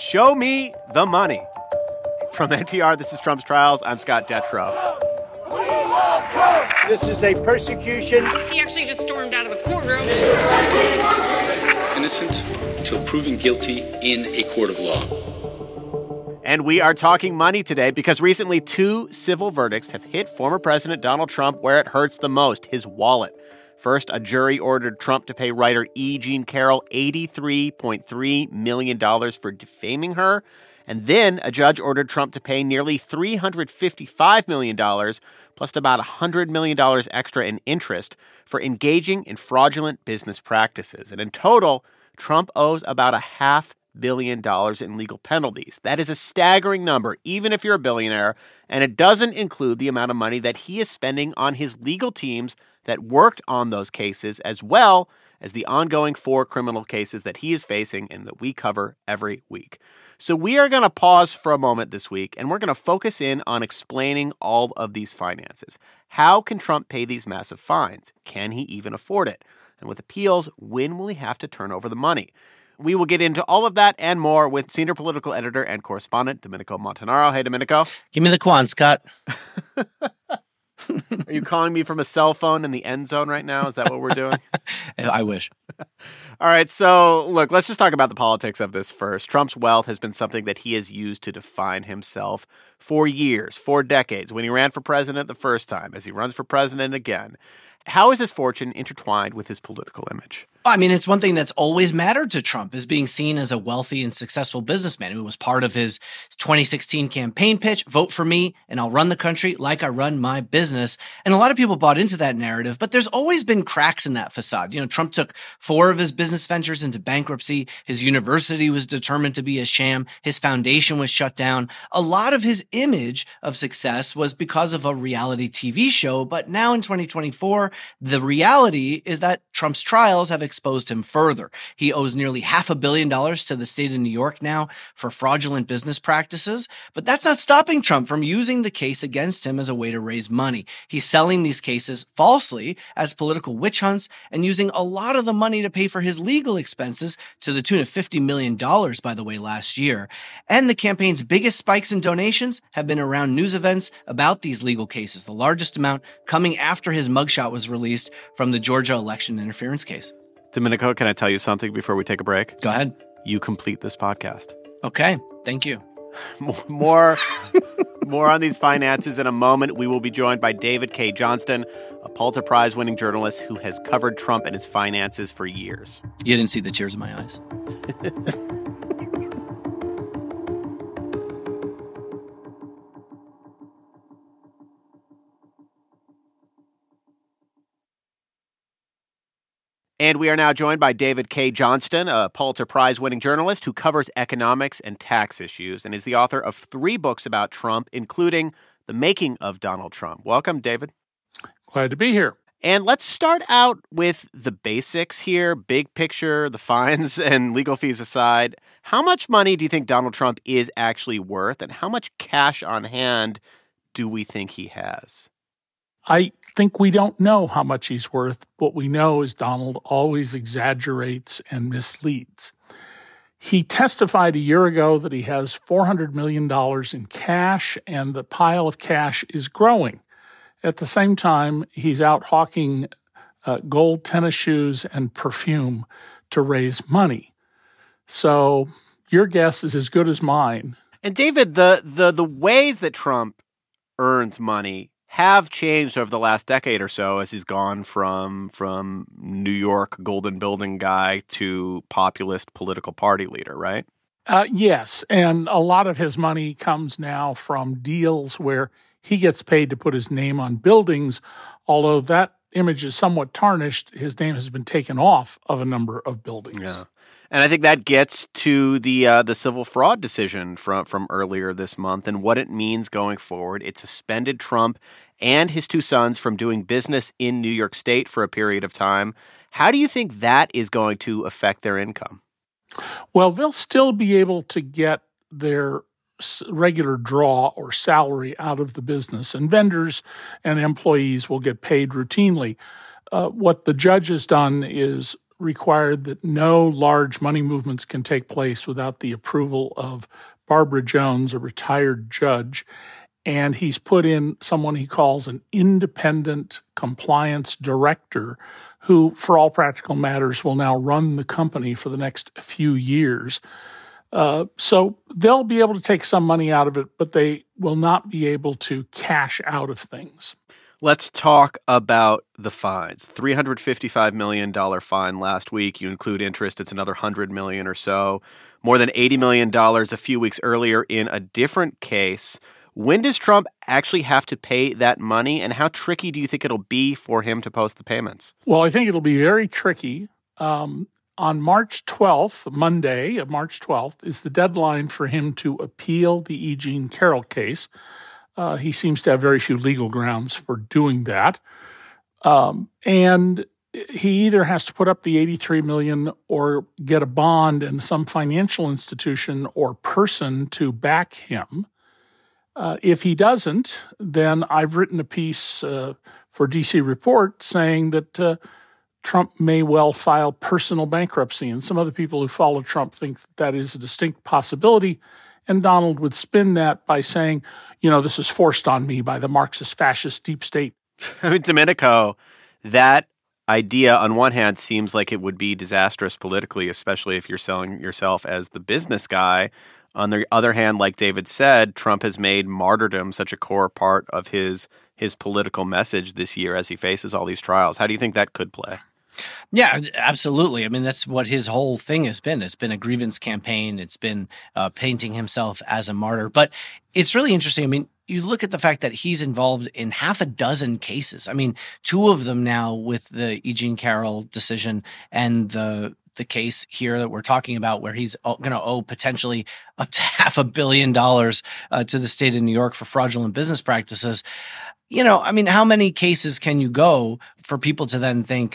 Show me the money. From NPR, this is Trump's Trials. I'm Scott Detrow. This is a persecution. He actually just stormed out of the courtroom. Innocent till proven guilty in a court of law. And we are talking money today because recently 2 civil verdicts have hit former President Donald Trump where it hurts the most, his wallet. First, a jury ordered Trump to pay writer E. Jean Carroll $83.3 million for defaming her. And then a judge ordered Trump to pay nearly $355 million, plus about $100 million extra in interest for engaging in fraudulent business practices. And in total, Trump owes about $500 million in legal penalties. That is a staggering number, even if you're a billionaire, and it doesn't include the amount of money that he is spending on his legal teams that worked on those cases, as well as the ongoing 4 criminal cases that he is facing and that we cover every week. So we are going to pause for a moment this week, and we're going to focus in on explaining all of these finances. How can Trump pay these massive fines? Can he even afford it? And with appeals, when will he have to turn over the money? We will get into all of that and more with senior political editor and correspondent Domenico Montanaro. Hey, Domenico. Give me the Quan, Scott. Are you calling me from a cell phone in the end zone right now? Is that what we're doing? I wish. All right, so look, let's just talk about the politics of this first. Trump's wealth has been something that he has used to define himself for years, for decades. When he ran for president the first time, as he runs for president again. How is his fortune intertwined with his political image? I mean, it's one thing that's always mattered to Trump is being seen as a wealthy and successful businessman. It was part of his 2016 campaign pitch, vote for me and I'll run the country like I run my business. And a lot of people bought into that narrative, but there's always been cracks in that facade. You know, Trump took 4 of his business ventures into bankruptcy. His university was determined to be a sham. His foundation was shut down. A lot of his image of success was because of a reality TV show. But now in 2024, the reality is that Trump's trials have exposed him further. He owes nearly $500 million to the state of New York now for fraudulent business practices, but that's not stopping Trump from using the case against him as a way to raise money. He's selling these cases falsely as political witch hunts and using a lot of the money to pay for his legal expenses to the tune of $50 million, by the way, last year. And the campaign's biggest spikes in donations have been around news events about these legal cases, the largest amount coming after his mugshot was released from the Georgia election interference case. Domenico, can I tell you something before we take a break? Go ahead. You complete this podcast. Okay. Thank you. More on these finances in a moment. We will be joined by David Cay Johnston, a Pulitzer Prize-winning journalist who has covered Trump and his finances for years. You didn't see the tears in my eyes. And we are now joined by David Cay Johnston, a Pulitzer Prize-winning journalist who covers economics and tax issues and is the author of 3 books about Trump, including The Making of Donald Trump. Welcome, David. Glad to be here. And let's start out with the basics here, big picture, the fines and legal fees aside. How much money do you think Donald Trump is actually worth, and how much cash on hand do we think he has? I think we don't know how much he's worth. What we know is Donald always exaggerates and misleads. He testified a year ago that he has $400 million in cash, and the pile of cash is growing. At the same time, he's out hawking gold tennis shoes and perfume to raise money. So your guess is as good as mine. And David, the ways that Trump earns money have changed over the last decade or so as he's gone from New York golden building guy to populist political party leader, right? Yes, and a lot of his money comes now from deals where he gets paid to put his name on buildings, although that image is somewhat tarnished. His name has been taken off of a number of buildings. Yeah. And I think that gets to the civil fraud decision from earlier this month and what it means going forward. It suspended Trump and his 2 sons from doing business in New York State for a period of time. How do you think that is going to affect their income? Well, they'll still be able to get their regular draw or salary out of the business, and vendors and employees will get paid routinely. What the judge has done is required that no large money movements can take place without the approval of Barbara Jones, a retired judge. And he's put in someone he calls an independent compliance director who, for all practical matters, will now run the company for the next few years. So they'll be able to take some money out of it, but they will not be able to cash out of things. Let's talk about the fines. $355 million fine last week. You include interest, it's another $100 million or so. More than $80 million a few weeks earlier in a different case. When does Trump actually have to pay that money, and how tricky do you think it'll be for him to post the payments? Well, I think it'll be very tricky. On March 12th, Monday, March 12th, is the deadline for him to appeal the E. Jean Carroll case. He seems to have very few legal grounds for doing that. And he either has to put up the $83 million or get a bond in some financial institution or person to back him. If he doesn't, then I've written a piece for DC Report saying that Trump may well file personal bankruptcy. And some other people who follow Trump think that is a distinct possibility. And Donald would spin that by saying, this is forced on me by the Marxist fascist deep state. I mean, Domenico, that idea on one hand seems like it would be disastrous politically, especially if you're selling yourself as the business guy. On the other hand, like David said, Trump has made martyrdom such a core part of his political message this year as he faces all these trials. How do you think that could play? Yeah, absolutely. I mean, that's what his whole thing has been. It's been a grievance campaign. It's been painting himself as a martyr. But it's really interesting. I mean, you look at the fact that he's involved in half a dozen cases. I mean, two of them now with the E. Jean Carroll decision and the case here that we're talking about where he's going to owe potentially up to $500 million to the state of New York for fraudulent business practices. I mean, how many cases can you go for people to then think,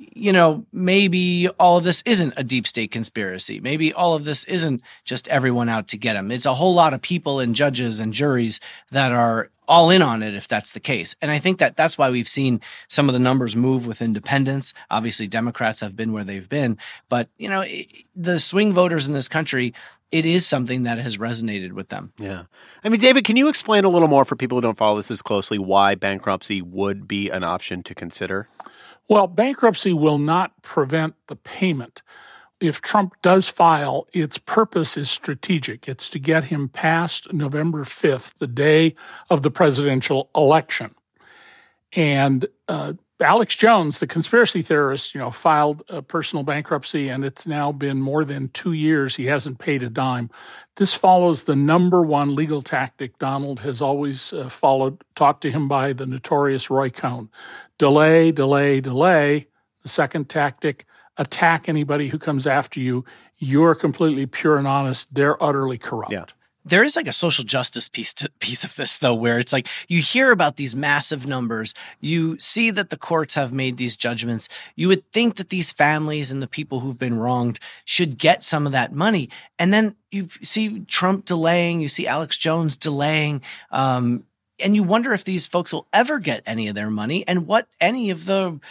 maybe all of this isn't a deep state conspiracy. Maybe all of this isn't just everyone out to get him. It's a whole lot of people and judges and juries that are all in on it if that's the case. And I think that that's why we've seen some of the numbers move with independents. Obviously, Democrats have been where they've been. But, the swing voters in this country, it is something that has resonated with them. Yeah. I mean, David, can you explain a little more for people who don't follow this as closely why bankruptcy would be an option to consider? Well, bankruptcy will not prevent the payment. If Trump does file, its purpose is strategic. It's to get him past November 5th, the day of the presidential election. And Alex Jones, the conspiracy theorist, filed a personal bankruptcy, and it's now been more than 2 years. He hasn't paid a dime. This follows the number one legal tactic Donald has always followed, taught to him by the notorious Roy Cohn. Delay, delay, delay. The second tactic, attack anybody who comes after you. You're completely pure and honest. They're utterly corrupt. Yeah. There is like a social justice piece of this, though, where it's like you hear about these massive numbers. You see that the courts have made these judgments. You would think that these families and the people who've been wronged should get some of that money. And then you see Trump delaying. You see Alex Jones delaying. And you wonder if these folks will ever get any of their money and what any of the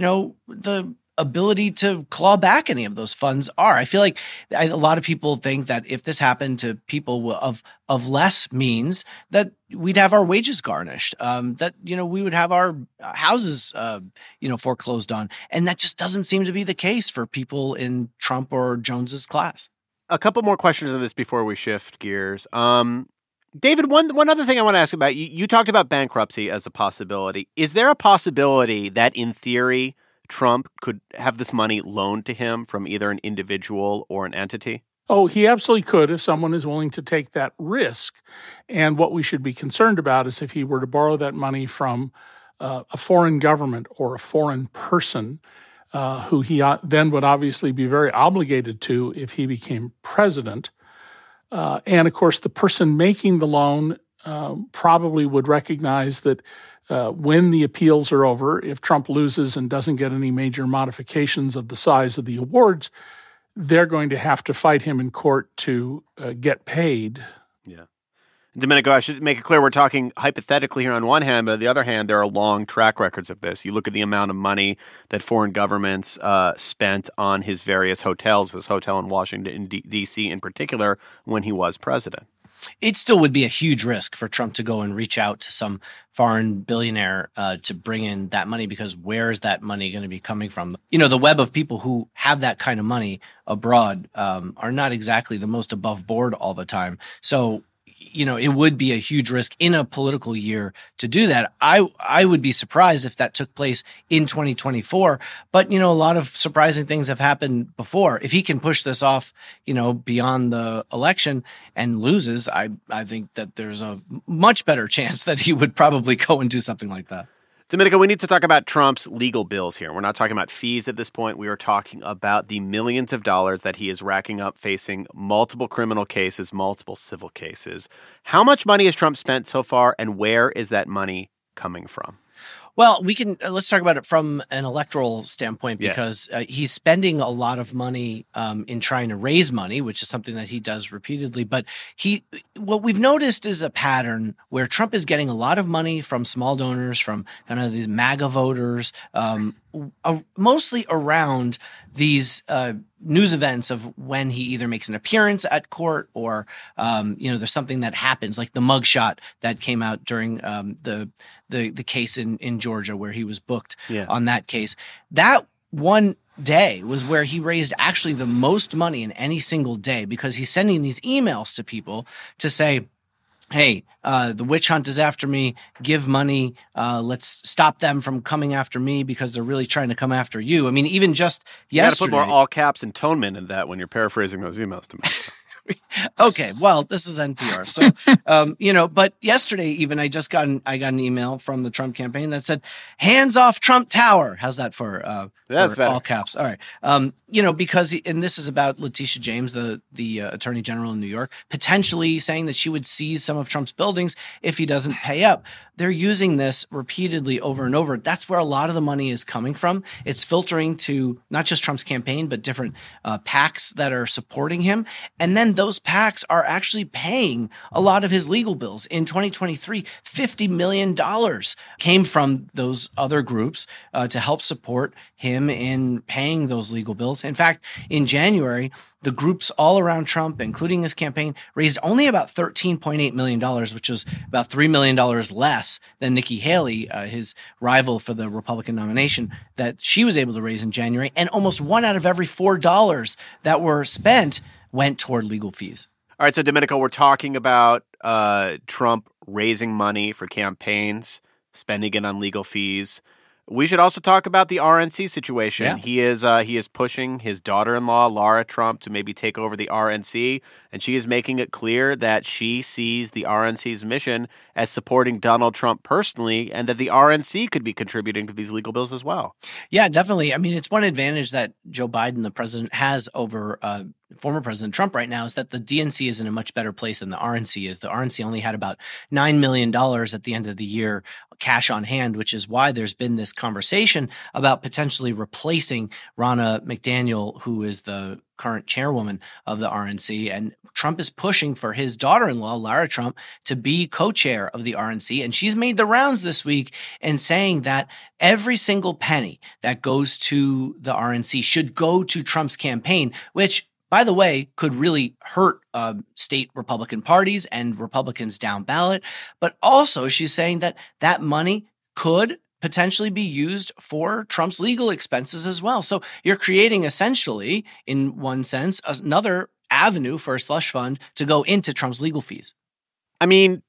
ability to claw back any of those funds are. I feel like a lot of people think that if this happened to people of less means, that we'd have our wages garnished, that, we would have our houses, foreclosed on. And that just doesn't seem to be the case for people in Trump or Jones's class. A couple more questions on this before we shift gears. David, one other thing I want to ask about, you talked about bankruptcy as a possibility. Is there a possibility that in theory, Trump could have this money loaned to him from either an individual or an entity? Oh, he absolutely could if someone is willing to take that risk. And what we should be concerned about is if he were to borrow that money from a foreign government or a foreign person who he then would obviously be very obligated to if he became president. And, of course, the person making the loan probably would recognize that when the appeals are over, if Trump loses and doesn't get any major modifications of the size of the awards, they're going to have to fight him in court to get paid. Yeah. Domenico, I should make it clear we're talking hypothetically here on one hand, but on the other hand, there are long track records of this. You look at the amount of money that foreign governments spent on his various hotels, his hotel in Washington, D.C. in particular, when he was president. It still would be a huge risk for Trump to go and reach out to some foreign billionaire to bring in that money, because where is that money going to be coming from? You know, the web of people who have that kind of money abroad are not exactly the most above board all the time. So, you know, it would be a huge risk in a political year to do that. I would be surprised if that took place in 2024. But, you know, a lot of surprising things have happened before. If he can push this off, you know, beyond the election and loses, I think that there's a much better chance that he would probably go and do something like that. Domenico, we need to talk about Trump's legal bills here. We're not talking about fees at this point. We are talking about the millions of dollars that he is racking up facing multiple criminal cases, multiple civil cases. How much money has Trump spent so far, and where is that money coming from? Well, we can let's talk about it from an electoral standpoint, because he's spending a lot of money in trying to raise money, which is something that he does repeatedly. But what we've noticed is a pattern where Trump is getting a lot of money from small donors, from kind of these MAGA voters, mostly around these news events of when he either makes an appearance at court or, you know, there's something that happens, like the mugshot that came out during the case in Georgia where he was booked on that case. That one day was where he raised actually the most money in any single day, because he's sending these emails to people to say, hey, the witch hunt is after me. Give money. Let's stop them from coming after me because they're really trying to come after you. I mean, even just yesterday. You got to put more all caps intonement in that when you're paraphrasing those emails to me. Okay, well, this is NPR, so you know. But yesterday, even I got an email from the Trump campaign that said, "Hands off Trump Tower." How's that for That's for all caps? All right, you know, because and this is about Letitia James, the Attorney General in New York, potentially saying that she would seize some of Trump's buildings if he doesn't pay up. They're using this repeatedly over and over. That's where a lot of the money is coming from. It's filtering to not just Trump's campaign, but different PACs that are supporting him. And then those PACs are actually paying a lot of his legal bills. In 2023, $50 million came from those other groups to help support him in paying those legal bills. In fact, in January, the groups all around Trump, including his campaign, raised only about $13.8 million, which is about $3 million less than Nikki Haley, his rival for the Republican nomination, that she was able to raise in January. And almost $1 out of every $4 that were spent went toward legal fees. All right, so Domenico, we're talking about Trump raising money for campaigns, spending it on legal fees. We should also talk about the RNC situation. Yeah. He is pushing his daughter-in-law, Lara Trump, to maybe take over the RNC, and she is making it clear that she sees the RNC's mission as supporting Donald Trump personally, and that the RNC could be contributing to these legal bills as well. Yeah, definitely. I mean, it's one advantage that Joe Biden, the president, has over former President Trump right now, is that the DNC is in a much better place than the RNC is. The RNC only had about $9 million at the end of the year cash on hand, which is why there's been this conversation about potentially replacing Ronna McDaniel, who is the current chairwoman of the RNC. And Trump is pushing for his daughter-in-law, Lara Trump, to be co-chair of the RNC. And she's made the rounds this week and saying that every single penny that goes to the RNC should go to Trump's campaign, which, by the way, could really hurt state Republican parties and Republicans down ballot. But also she's saying that that money could potentially be used for Trump's legal expenses as well. So you're creating essentially, in one sense, another avenue for a slush fund to go into Trump's legal fees. I mean,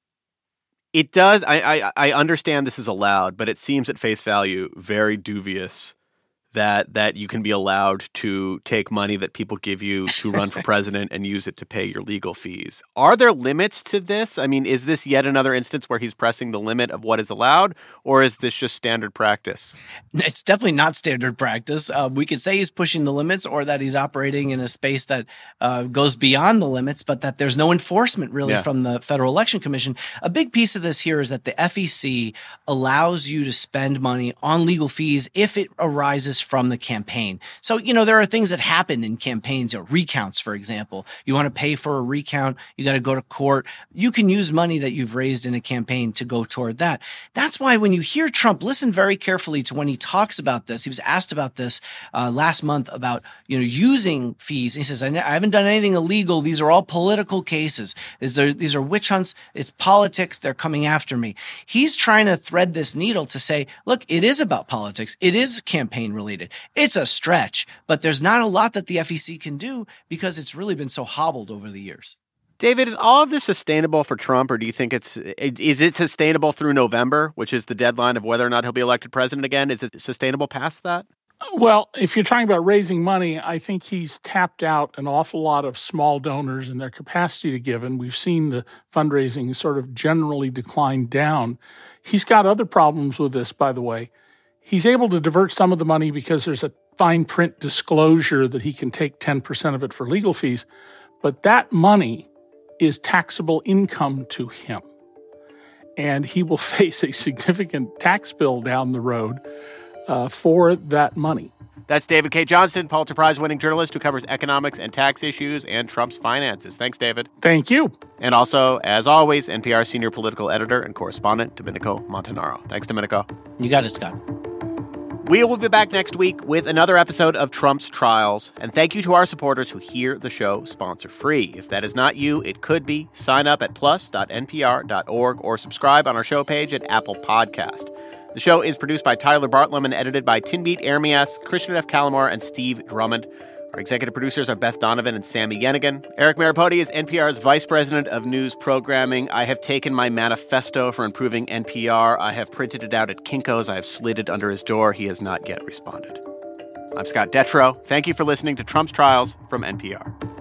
it does. I understand this is allowed, but it seems at face value very dubious that you can be allowed to take money that people give you to run for president and use it to pay your legal fees. Are there limits to this? I mean, is this yet another instance where he's pressing the limit of what is allowed, or is this just standard practice? It's definitely not standard practice. We could say he's pushing the limits, or that he's operating in a space that goes beyond the limits, but that there's no enforcement really from the Federal Election Commission. A big piece of this here is that the FEC allows you to spend money on legal fees if it arises from the campaign. So, there are things that happen in campaigns, recounts, for example. You want to pay for a recount, you got to go to court. You can use money that you've raised in a campaign to go toward that. That's why when you hear Trump, listen very carefully to when he talks about this. He was asked about this last month about, using fees. He says, I haven't done anything illegal. These are all political cases. These are witch hunts. It's politics. They're coming after me. He's trying to thread this needle to say, look, it is about politics. It is campaign related. It's a stretch, but there's not a lot that the FEC can do because it's really been so hobbled over the years. David, is all of this sustainable for Trump, or do you think is it sustainable through November, which is the deadline of whether or not he'll be elected president again? Is it sustainable past that? Well, if you're talking about raising money, I think he's tapped out an awful lot of small donors and their capacity to give, and we've seen the fundraising sort of generally decline down. He's got other problems with this, by the way. He's able to divert some of the money because there's a fine print disclosure that he can take 10% of it for legal fees, but that money is taxable income to him. And he will face a significant tax bill down the road for that money. That's David Cay Johnston, Pulitzer Prize-winning journalist who covers economics and tax issues and Trump's finances. Thanks, David. Thank you. And also, as always, NPR senior political editor and correspondent, Domenico Montanaro. Thanks, Domenico. You got it, Scott. We will be back next week with another episode of Trump's Trials. And thank you to our supporters who hear the show sponsor-free. If that is not you, it could be. Sign up at plus.npr.org or subscribe on our show page at Apple Podcast. The show is produced by Tyler Bartlam and edited by Tinbeat Ermias, Christian F. Calamar, and Steve Drummond. Our executive producers are Beth Donovan and Sammy Yenigan. Eric Maripodi is NPR's vice president of news programming. I have taken my manifesto for improving NPR. I have printed it out at Kinko's. I have slid it under his door. He has not yet responded. I'm Scott Detrow. Thank you for listening to Trump's Trials from NPR.